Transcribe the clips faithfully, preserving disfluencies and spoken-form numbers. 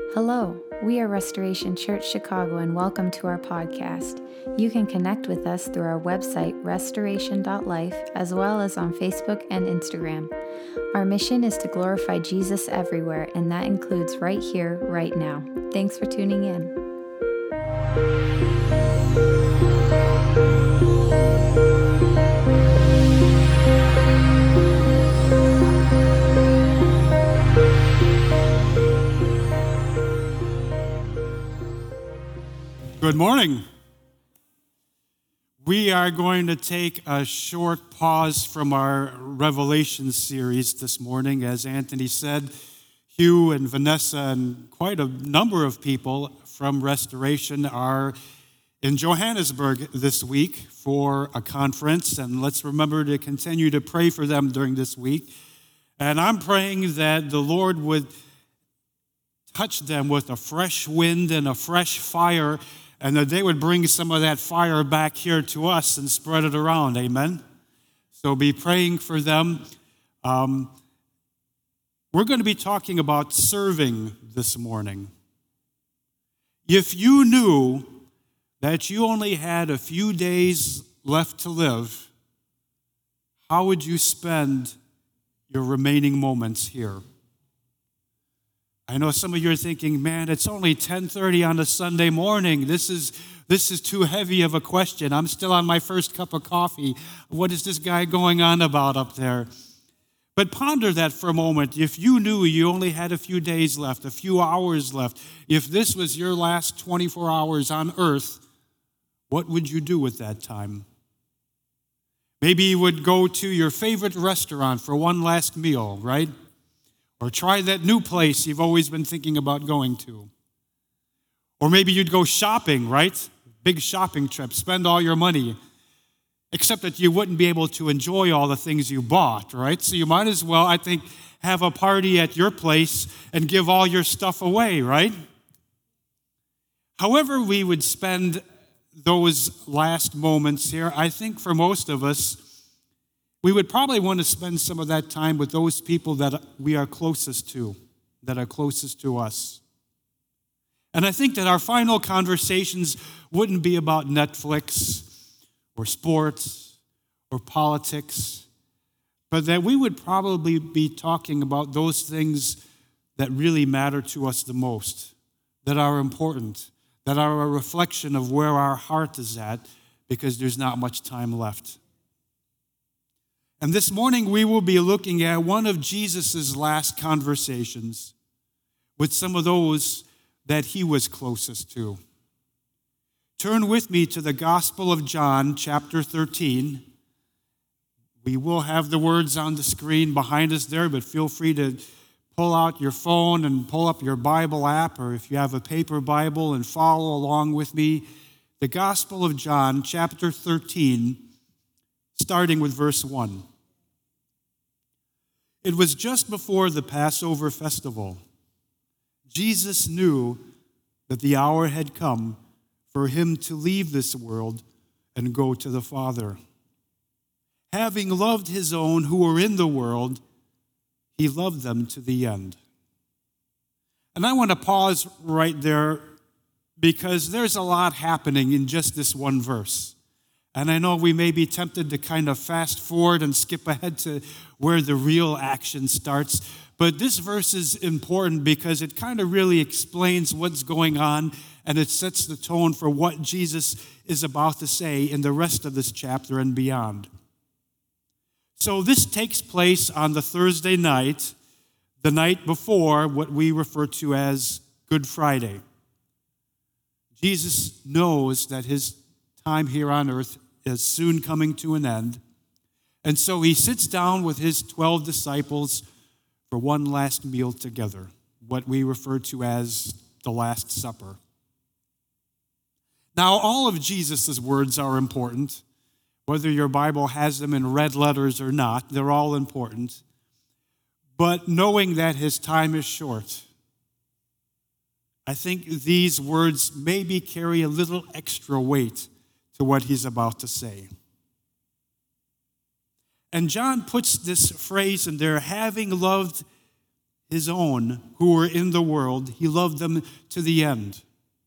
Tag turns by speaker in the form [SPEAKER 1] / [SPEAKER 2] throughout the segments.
[SPEAKER 1] Hello, we are Restoration Church Chicago and welcome to our podcast. You can connect with us through our website, restoration dot life, as well as on Facebook and Instagram. Our mission is to glorify Jesus everywhere, and that includes right here, right now. Thanks for tuning in.
[SPEAKER 2] Good morning. We are going to take a short pause from our Revelation series this morning. As Anthony said, Hugh and Vanessa and quite a number of people from Restoration are in Johannesburg this week for a conference, and let's remember to continue to pray for them during this week. And I'm praying that the Lord would touch them with a fresh wind and a fresh fire, and that they would bring some of that fire back here to us and spread it around, amen? So be praying for them. Um, we're going to be talking about serving this morning. If you knew that you only had a few days left to live, how would you spend your remaining moments here? I know some of you are thinking, man, it's only ten thirty on a Sunday morning. This is this is too heavy of a question. I'm still on my first cup of coffee. What is this guy going on about up there? But ponder that for a moment. If you knew you only had a few days left, a few hours left, if this was your last twenty-four hours on earth, what would you do with that time? Maybe you would go to your favorite restaurant for one last meal, right? Or try that new place you've always been thinking about going to. Or maybe you'd go shopping, right? Big shopping trip, spend all your money. Except that you wouldn't be able to enjoy all the things you bought, right? So you might as well, I think, have a party at your place and give all your stuff away, right? However we would spend those last moments here, I think for most of us, we would probably want to spend some of that time with those people that we are closest to, that are closest to us. And I think that our final conversations wouldn't be about Netflix or sports or politics, but that we would probably be talking about those things that really matter to us the most, that are important, that are a reflection of where our heart is at, because there's not much time left. And this morning we will be looking at one of Jesus' last conversations with some of those that he was closest to. Turn with me to the Gospel of John, chapter thirteen. We will have the words on the screen behind us there, but feel free to pull out your phone and pull up your Bible app, or if you have a paper Bible, and follow along with me. The Gospel of John, chapter thirteen, starting with verse one. It was just before the Passover festival. Jesus knew that the hour had come for him to leave this world and go to the Father. Having loved his own who were in the world, he loved them to the end. And I want to pause right there because there's a lot happening in just this one verse. And I know we may be tempted to kind of fast forward and skip ahead to where the real action starts. But this verse is important because it kind of really explains what's going on, and it sets the tone for what Jesus is about to say in the rest of this chapter and beyond. So this takes place on the Thursday night, the night before what we refer to as Good Friday. Jesus knows that his time here on earth is soon coming to an end. And so he sits down with his twelve disciples for one last meal together, what we refer to as the Last Supper. Now, all of Jesus' words are important. Whether your Bible has them in red letters or not, they're all important. But knowing that his time is short, I think these words maybe carry a little extra weight to what he's about to say. And John puts this phrase in there, having loved his own who were in the world, he loved them to the end.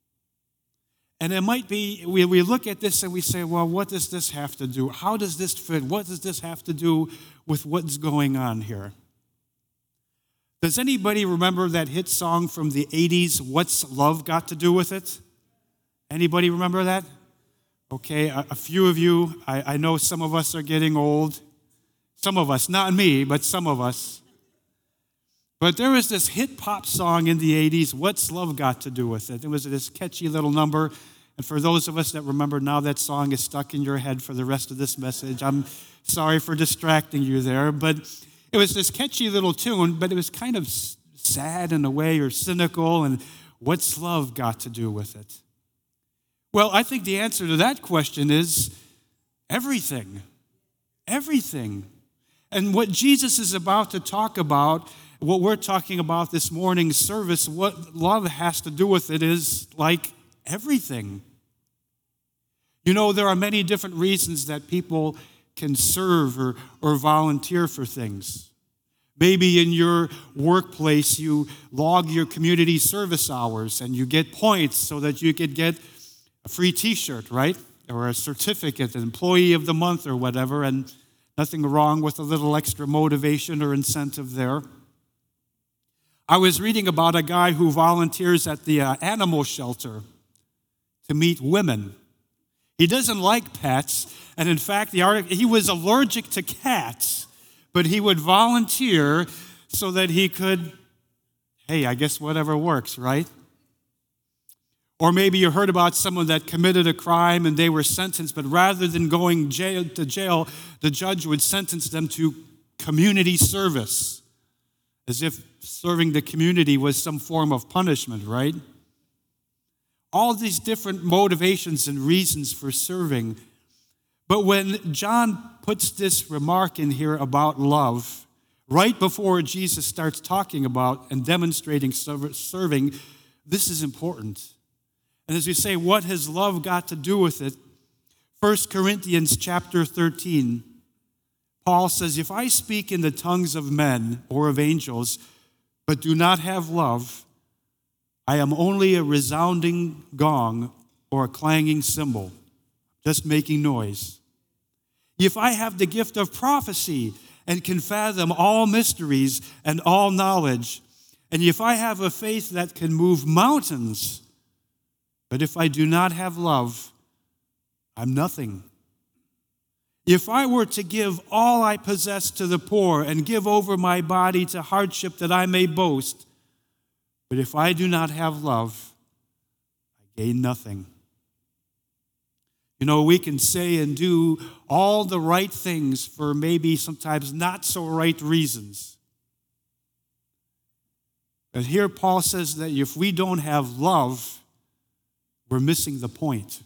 [SPEAKER 2] And it might be, we, we look at this and we say, well, what does this have to do? How does this fit? What does this have to do with what's going on here? Does anybody remember that hit song from the eighties, What's Love Got to Do with It? Anybody remember that? Okay, a, a few of you. I, I know some of us are getting old. Some of us, not me, but some of us. But there was this hit pop song in the eighties, What's Love Got to Do with It? It was this catchy little number. And for those of us that remember now, that song is stuck in your head for the rest of this message. I'm sorry for distracting you there. But it was this catchy little tune, but it was kind of sad in a way, or cynical. And what's love got to do with it? Well, I think the answer to that question is everything. Everything. And what Jesus is about to talk about, what we're talking about this morning's service, what love has to do with it is like everything. You know, there are many different reasons that people can serve or, or volunteer for things. Maybe in your workplace, you log your community service hours and you get points so that you could get a free t-shirt, right? Or a certificate, an employee of the month or whatever, and nothing wrong with a little extra motivation or incentive there. I was reading about a guy who volunteers at the uh, animal shelter to meet women. He doesn't like pets, and in fact, the article, he was allergic to cats, but he would volunteer so that he could, hey, I guess whatever works, right? Or maybe you heard about someone that committed a crime and they were sentenced, but rather than going jail to jail, the judge would sentence them to community service, as if serving the community was some form of punishment, right? All these different motivations and reasons for serving. But when John puts this remark in here about love, right before Jesus starts talking about and demonstrating serving, this is important. And as we say, what has love got to do with it? First Corinthians chapter thirteen, Paul says, if I speak in the tongues of men or of angels, but do not have love, I am only a resounding gong or a clanging cymbal, just making noise. If I have the gift of prophecy and can fathom all mysteries and all knowledge, and if I have a faith that can move mountains, but if I do not have love, I'm nothing. If I were to give all I possess to the poor and give over my body to hardship that I may boast, but if I do not have love, I gain nothing. You know, we can say and do all the right things for maybe sometimes not so right reasons. But here Paul says that if we don't have love, we're missing the point.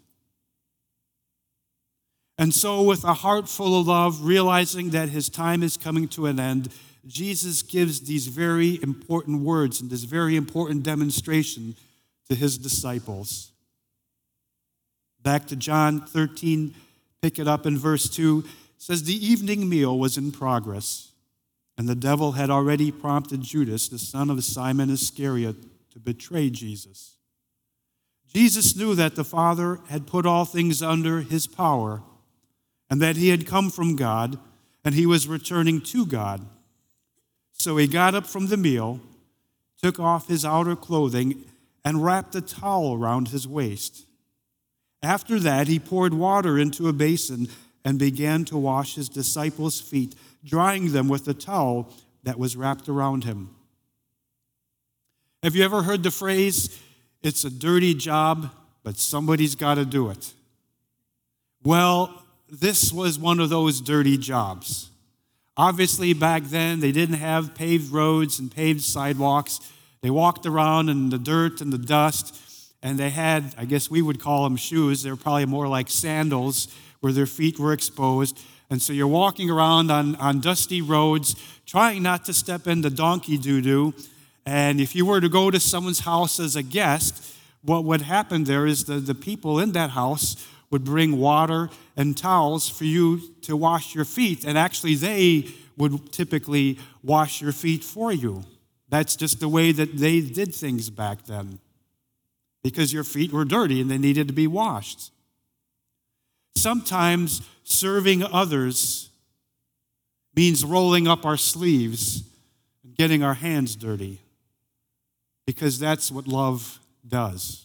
[SPEAKER 2] And so with a heart full of love, realizing that his time is coming to an end, Jesus gives these very important words and this very important demonstration to his disciples. Back to John thirteen, pick it up in verse two, it says, the evening meal was in progress, and the devil had already prompted Judas, the son of Simon Iscariot, to betray Jesus. Jesus knew that the Father had put all things under his power, and that he had come from God, and he was returning to God. So he got up from the meal, took off his outer clothing, and wrapped a towel around his waist. After that, he poured water into a basin and began to wash his disciples' feet, drying them with the towel that was wrapped around him. Have you ever heard the phrase, it's a dirty job, but somebody's got to do it? Well, this was one of those dirty jobs. Obviously, back then, they didn't have paved roads and paved sidewalks. They walked around in the dirt and the dust, and they had, I guess we would call them shoes. They were probably more like sandals where their feet were exposed. And so you're walking around on, on dusty roads, trying not to step in the donkey doo-doo. And if you were to go to someone's house as a guest, what would happen there is the, the people in that house would bring water and towels for you to wash your feet. And actually, they would typically wash your feet for you. That's just the way that they did things back then, because your feet were dirty and they needed to be washed. Sometimes serving others means rolling up our sleeves and getting our hands dirty, because that's what love does.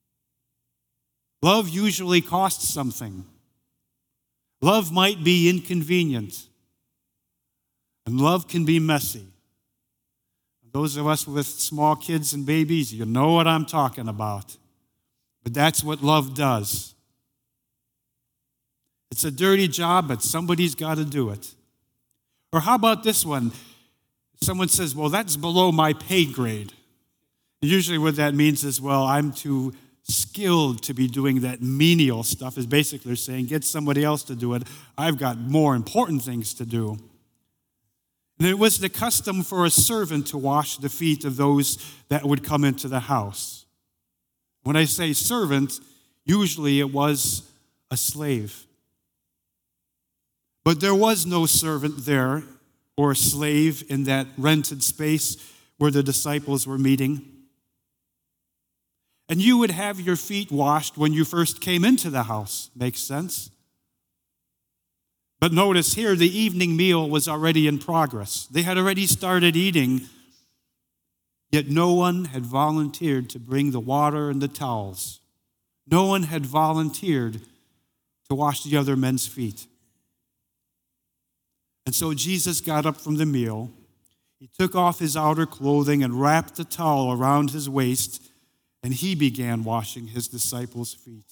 [SPEAKER 2] Love usually costs something. Love might be inconvenient, and love can be messy. Those of us with small kids and babies, you know what I'm talking about. But that's what love does. It's a dirty job, but somebody's got to do it. Or how about this one? Someone says, well, that's below my pay grade. Usually what that means is, well, I'm too skilled to be doing that menial stuff, is basically they're saying, get somebody else to do it. I've got more important things to do. And it was the custom for a servant to wash the feet of those that would come into the house. When I say servant, usually it was a slave. But there was no servant there or slave in that rented space where the disciples were meeting. And you would have your feet washed when you first came into the house. Makes sense? But notice here, the evening meal was already in progress. They had already started eating, yet no one had volunteered to bring the water and the towels. No one had volunteered to wash the other men's feet. And so Jesus got up from the meal. He took off his outer clothing and wrapped the towel around his waist, and he began washing his disciples' feet.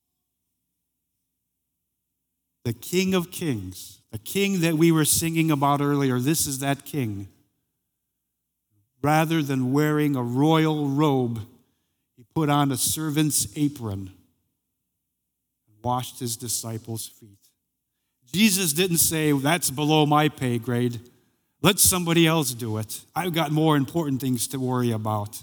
[SPEAKER 2] The King of Kings, the King that we were singing about earlier, this is that King. Rather than wearing a royal robe, he put on a servant's apron and washed his disciples' feet. Jesus didn't say, that's below my pay grade. Let somebody else do it. I've got more important things to worry about.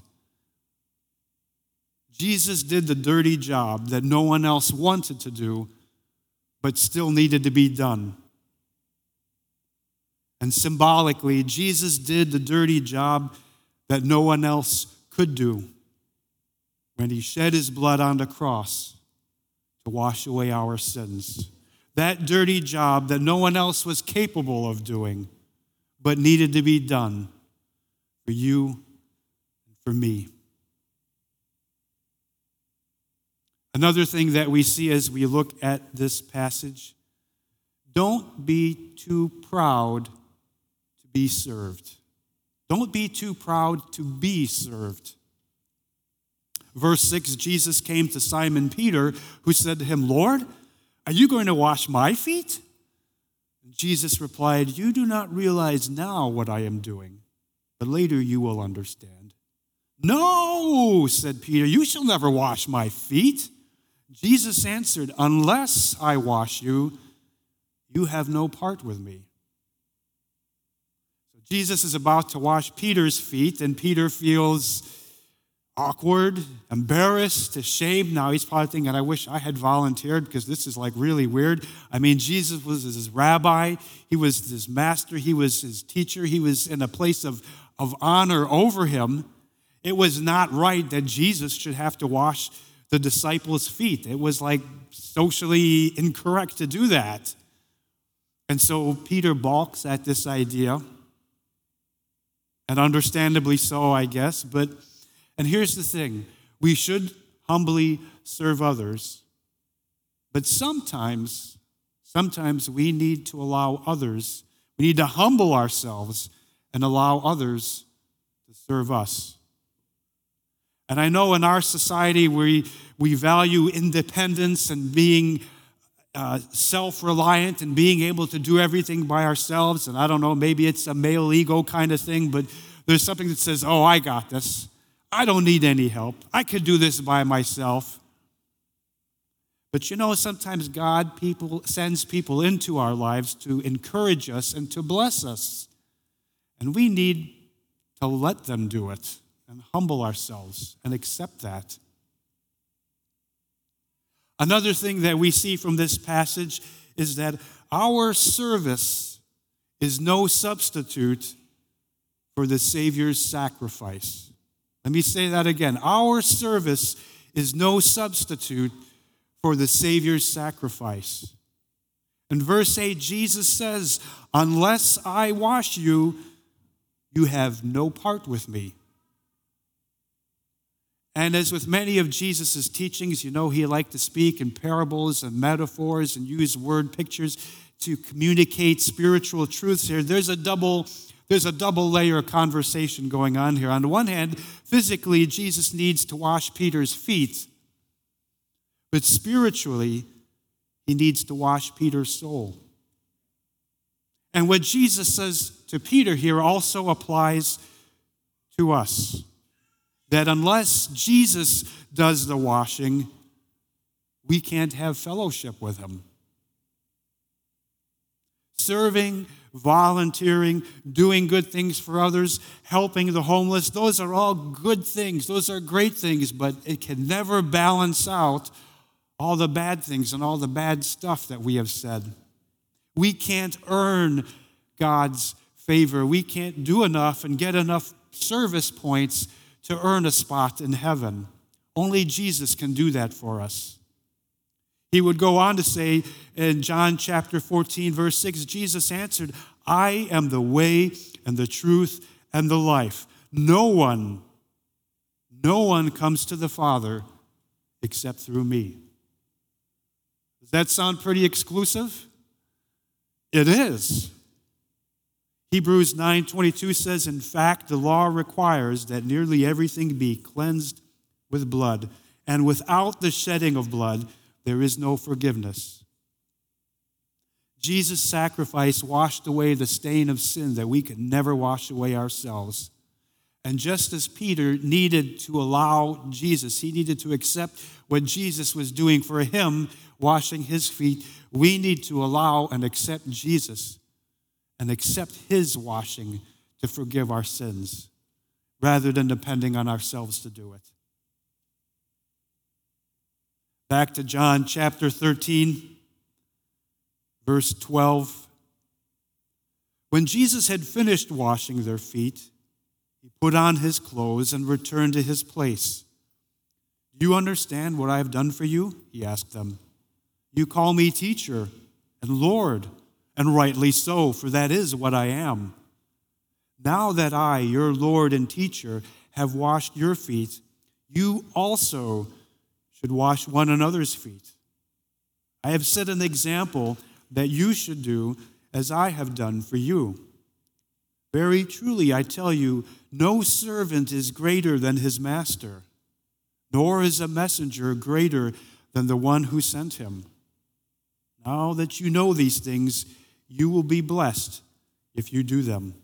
[SPEAKER 2] Jesus did the dirty job that no one else wanted to do, but still needed to be done. And symbolically, Jesus did the dirty job that no one else could do when he shed his blood on the cross to wash away our sins. That dirty job that no one else was capable of doing, but needed to be done for you and for me. Another thing that we see as we look at this passage, don't be too proud to be served. Don't be too proud to be served. Verse six, Jesus came to Simon Peter, who said to him, Lord, are you going to wash my feet? And Jesus replied, you do not realize now what I am doing, but later you will understand. No, said Peter, you shall never wash my feet. Jesus answered, unless I wash you, you have no part with me. So Jesus is about to wash Peter's feet, and Peter feels awkward, embarrassed, ashamed. Now he's probably thinking, I wish I had volunteered because this is like really weird. I mean, Jesus was his rabbi. He was his master. He was his teacher. He was in a place of, of honor over him. It was not right that Jesus should have to wash the disciples' feet. It was like socially incorrect to do that. And so Peter balks at this idea, and understandably so, I guess. But, and here's the thing, we should humbly serve others, but sometimes, sometimes we need to allow others, we need to humble ourselves and allow others to serve us. And I know in our society we, we value independence and being uh, self-reliant and being able to do everything by ourselves. And I don't know, maybe it's a male ego kind of thing, but there's something that says, oh, I got this. I don't need any help. I could do this by myself. But you know, sometimes God people sends people into our lives to encourage us and to bless us. And we need to let them do it and humble ourselves and accept that. Another thing that we see from this passage is that our service is no substitute for the Savior's sacrifice. Let me say that again. Our service is no substitute for the Savior's sacrifice. In verse eight, Jesus says, "Unless I wash you, you have no part with me." And as with many of Jesus' teachings, you know, he liked to speak in parables and metaphors and use word pictures to communicate spiritual truths here. There's a double, there's a double layer of conversation going on here. On the one hand, physically, Jesus needs to wash Peter's feet. But spiritually, he needs to wash Peter's soul. And what Jesus says to Peter here also applies to us. That unless Jesus does the washing, we can't have fellowship with him. Serving, volunteering, doing good things for others, helping the homeless, those are all good things. Those are great things, but it can never balance out all the bad things and all the bad stuff that we have said. We can't earn God's favor. We can't do enough and get enough service points to earn a spot in heaven. Only Jesus can do that for us. He would go on to say in John chapter fourteen, verse six, Jesus answered, "I am the way and the truth and the life. No one, no one comes to the Father except through me." Does that sound pretty exclusive? It is. Hebrews nine twenty-two says, "In fact, the law requires that nearly everything be cleansed with blood, and without the shedding of blood, there is no forgiveness." Jesus' sacrifice washed away the stain of sin that we could never wash away ourselves. And just as Peter needed to allow Jesus, he needed to accept what Jesus was doing for him, washing his feet, we need to allow and accept Jesus and accept his washing to forgive our sins, rather than depending on ourselves to do it. Back to John chapter thirteen, verse twelve. When Jesus had finished washing their feet, he put on his clothes and returned to his place. "Do you understand what I have done for you?" he asked them. "You call me teacher and Lord, and rightly so, for that is what I am. Now that I, your Lord and teacher, have washed your feet, you also should wash one another's feet. I have set an example that you should do as I have done for you. Very truly, I tell you, no servant is greater than his master, nor is a messenger greater than the one who sent him. Now that you know these things, you will be blessed if you do them."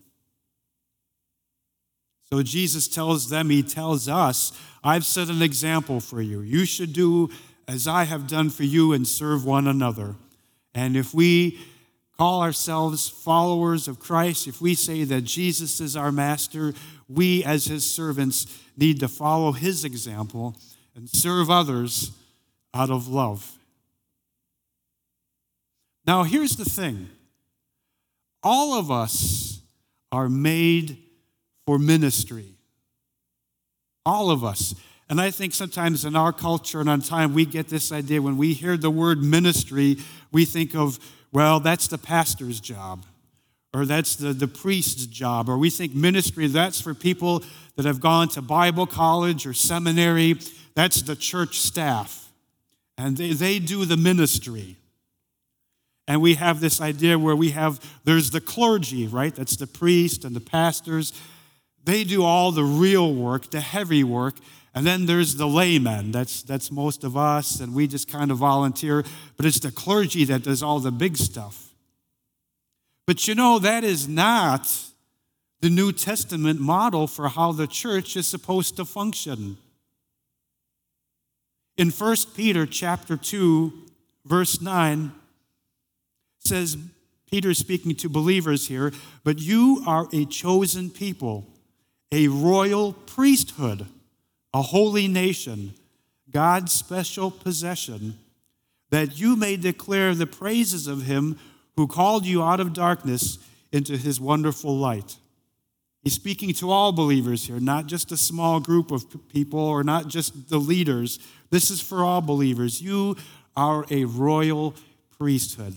[SPEAKER 2] So Jesus tells them, he tells us, "I've set an example for you. You should do as I have done for you and serve one another." And if we call ourselves followers of Christ, if we say that Jesus is our master, we as his servants need to follow his example and serve others out of love. Now, here's the thing. All of us are made for ministry. All of us. And I think sometimes in our culture and on time, we get this idea when we hear the word ministry, we think of, well, that's the pastor's job, or that's the, the priest's job, or we think ministry, that's for people that have gone to Bible college or seminary. That's the church staff. And they, they do the ministry. And we have this idea where we have, there's the clergy, right? That's the priest and the pastors. They do all the real work, the heavy work. And then there's the laymen. That's, that's most of us, and we just kind of volunteer. But it's the clergy that does all the big stuff. But you know, that is not the New Testament model for how the church is supposed to function. In First Peter chapter two, verse nine, says, Peter speaking to believers here, "But you are a chosen people, a royal priesthood, a holy nation, God's special possession, that you may declare the praises of him who called you out of darkness into his wonderful light." He's speaking to all believers here, not just a small group of people or not just the leaders. This is for all believers. You are a royal priesthood.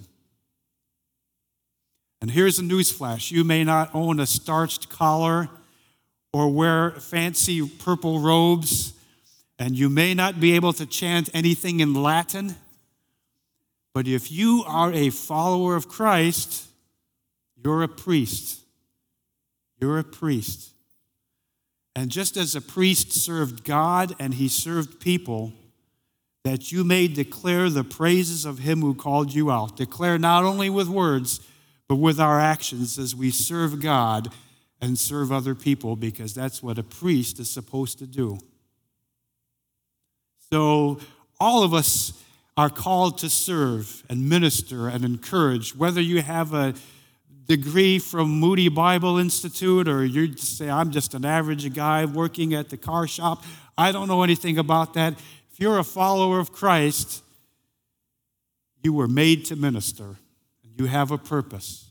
[SPEAKER 2] And here's a newsflash. You may not own a starched collar or wear fancy purple robes, and you may not be able to chant anything in Latin, but if you are a follower of Christ, you're a priest. You're a priest. And just as a priest served God and he served people, that you may declare the praises of him who called you out. Declare not only with words, but with our actions as we serve God and serve other people, because that's what a priest is supposed to do. So all of us are called to serve and minister and encourage, whether you have a degree from Moody Bible Institute or you just say, I'm just an average guy working at the car shop. I don't know anything about that. If you're a follower of Christ, you were made to minister. You have a purpose.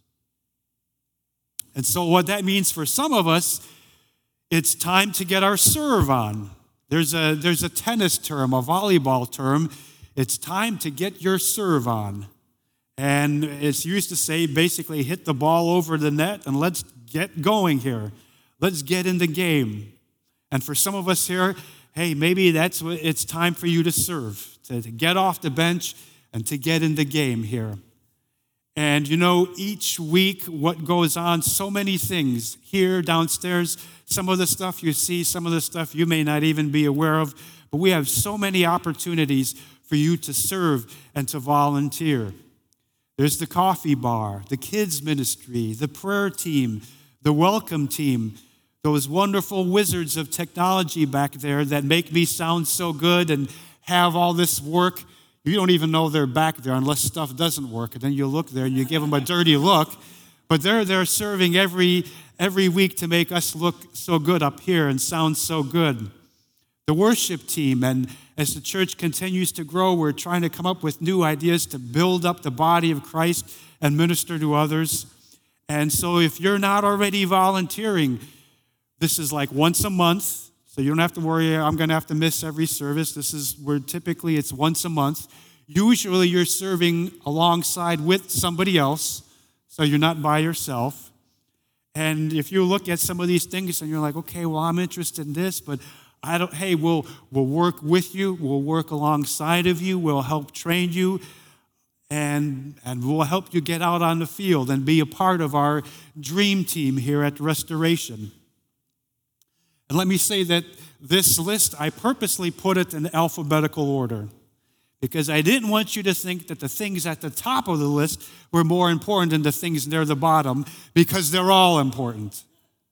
[SPEAKER 2] And so what that means for some of us, it's time to get our serve on. There's a, there's a tennis term, a volleyball term. It's time to get your serve on. And it's used to say, basically, hit the ball over the net and let's get going here. Let's get in the game. And for some of us here, hey, maybe that's what it's time for you to serve, to, to get off the bench and to get in the game here. And you know, each week what goes on, so many things here, downstairs, some of the stuff you see, some of the stuff you may not even be aware of, but we have so many opportunities for you to serve and to volunteer. There's the coffee bar, the kids ministry, the prayer team, the welcome team, those wonderful wizards of technology back there that make me sound so good and have all this work. You don't even know they're back there unless stuff doesn't work. And then you look there and you give them a dirty look. But they're there serving every, every week to make us look so good up here and sound so good. The worship team, and as the church continues to grow, we're trying to come up with new ideas to build up the body of Christ and minister to others. And so if you're not already volunteering, this is like once a month. So you don't have to worry, I'm going to have to miss every service. This is where typically it's once a month. Usually you're serving alongside with somebody else, so you're not by yourself. And if you look at some of these things and you're like, okay, well, I'm interested in this, but I don't, hey, we'll, we'll work with you, we'll work alongside of you, we'll help train you, and, and we'll help you get out on the field and be a part of our dream team here at Restoration. And let me say that this list, I purposely put it in alphabetical order because I didn't want you to think that the things at the top of the list were more important than the things near the bottom, because they're all important.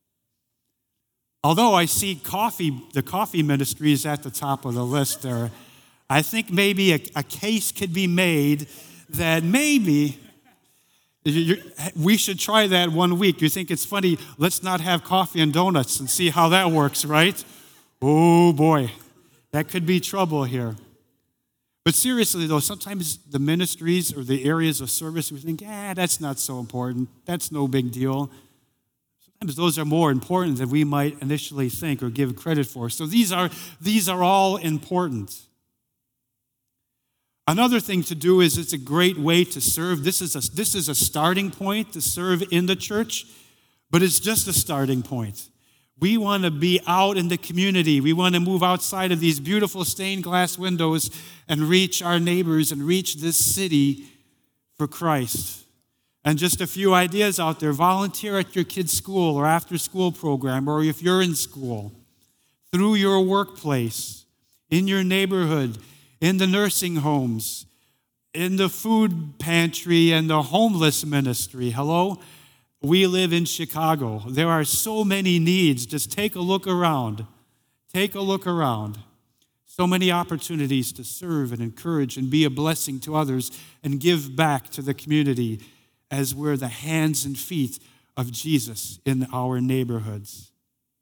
[SPEAKER 2] Although I see coffee, the coffee ministry is at the top of the list there, I think maybe a, a case could be made that maybe we should try that one week. You think it's funny? Let's not have coffee and donuts and see how that works, right? Oh boy, that could be trouble here. But seriously though, sometimes the ministries or the areas of service, we think, ah, that's not so important. That's no big deal. Sometimes those are more important than we might initially think or give credit for. So these are, these are all important. Another thing to do is it's a great way to serve. This is a, this is a starting point to serve in the church, but it's just a starting point. We want to be out in the community. We want to move outside of these beautiful stained glass windows and reach our neighbors and reach this city for Christ. And just a few ideas out there. Volunteer at your kid's school or after school program, or if you're in school, through your workplace, in your neighborhood, in the nursing homes, in the food pantry and the homeless ministry. Hello? We live in Chicago. There are so many needs. Just take a look around. Take a look around. So many opportunities to serve and encourage and be a blessing to others and give back to the community as we're the hands and feet of Jesus in our neighborhoods.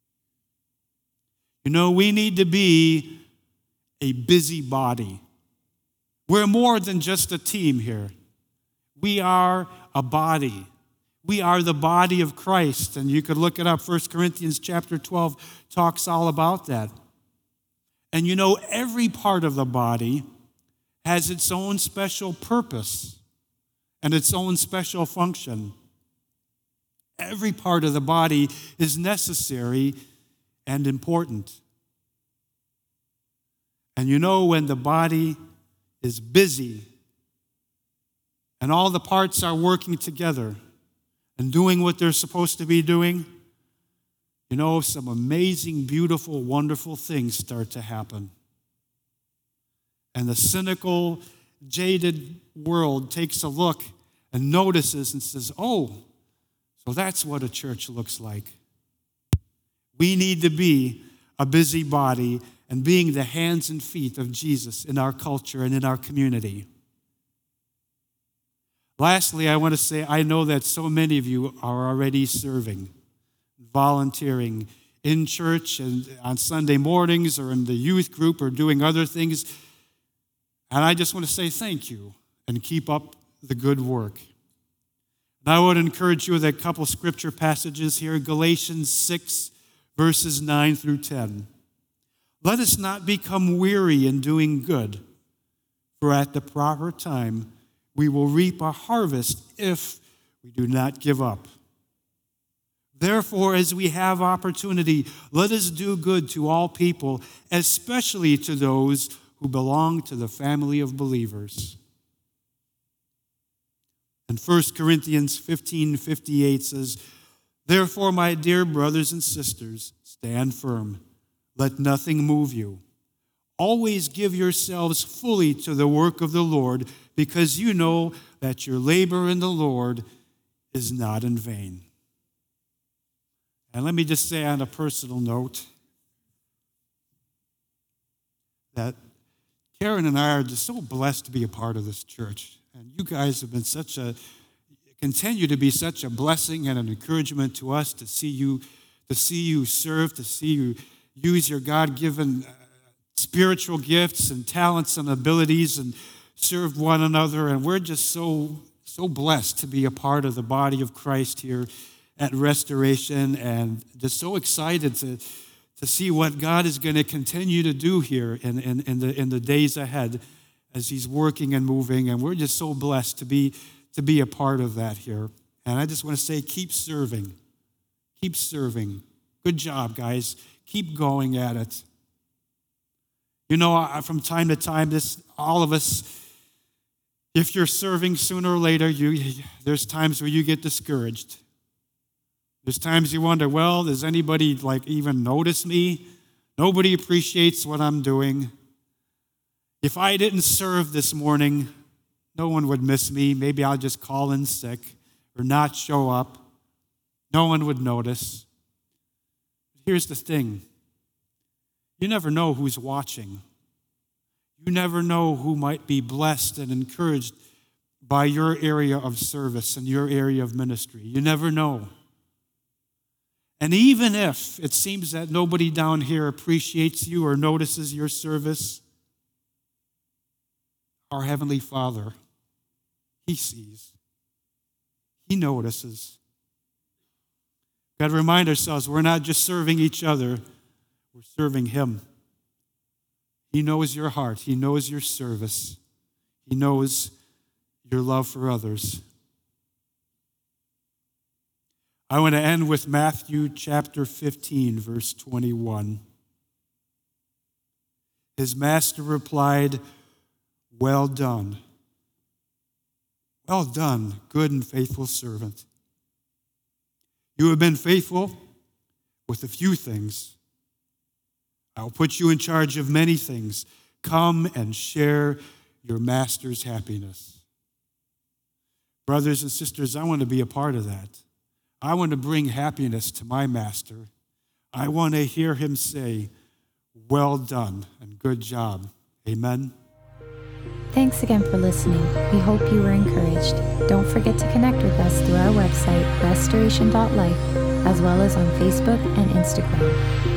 [SPEAKER 2] You know, we need to be a busy body. We're more than just a team here. We are a body. We are the body of Christ, and you could look it up. First Corinthians chapter twelve talks all about that. And you know, every part of the body has its own special purpose and its own special function. Every part of the body is necessary and important. And you know, when the body is busy and all the parts are working together and doing what they're supposed to be doing, you know, some amazing, beautiful, wonderful things start to happen. And the cynical, jaded world takes a look and notices and says, oh, so that's what a church looks like. We need to be a busy body and being the hands and feet of Jesus in our culture and in our community. Lastly, I want to say I know that so many of you are already serving, volunteering in church and on Sunday mornings or in the youth group or doing other things. And I just want to say thank you and keep up the good work. And I would encourage you with a couple scripture passages here, Galatians six, verses nine through ten. Let us not become weary in doing good, for at the proper time we will reap a harvest if we do not give up. Therefore, as we have opportunity, let us do good to all people, especially to those who belong to the family of believers. And First Corinthians fifteen fifty-eight says, therefore, my dear brothers and sisters, stand firm. Let nothing move you. Always give yourselves fully to the work of the Lord, because you know that your labor in the Lord is not in vain. And let me just say on a personal note that Karen and I are just so blessed to be a part of this church. And you guys have been such a, continue to be such a blessing and an encouragement to us to see you, to see you serve, to see you use your God-given uh, spiritual gifts and talents and abilities and serve one another. And we're just so, so blessed to be a part of the body of Christ here at Restoration, and just so excited to, to see what God is going to continue to do here in, in, in, the, in the days ahead as he's working and moving. And we're just so blessed to be, to be a part of that here. And I just want to say, keep serving. Keep serving. Good job, guys. Keep going at it. You know, from time to time, this all of us, if you're serving sooner or later, you there's times where you get discouraged. There's times you wonder, well, does anybody like even notice me? Nobody appreciates what I'm doing. If I didn't serve this morning, no one would miss me. Maybe I'll just call in sick or not show up. No one would notice. Here's the thing. You never know who's watching. You never know who might be blessed and encouraged by your area of service and your area of ministry. You never know. And even if it seems that nobody down here appreciates you or notices your service, our Heavenly Father, he sees. He notices. We've got to remind ourselves we're not just serving each other, we're serving him. He knows your heart. He knows your service. He knows your love for others. I want to end with Matthew chapter fifteen, verse twenty-one. His master replied, well done. Well done, good and faithful servant. You have been faithful with a few things. I will put you in charge of many things. Come and share your master's happiness. Brothers and sisters, I want to be a part of that. I want to bring happiness to my master. I want to hear him say, well done and good job. Amen.
[SPEAKER 1] Thanks again for listening. We hope you were encouraged. Don't forget to connect with us through our website, restoration dot life, as well as on Facebook and Instagram.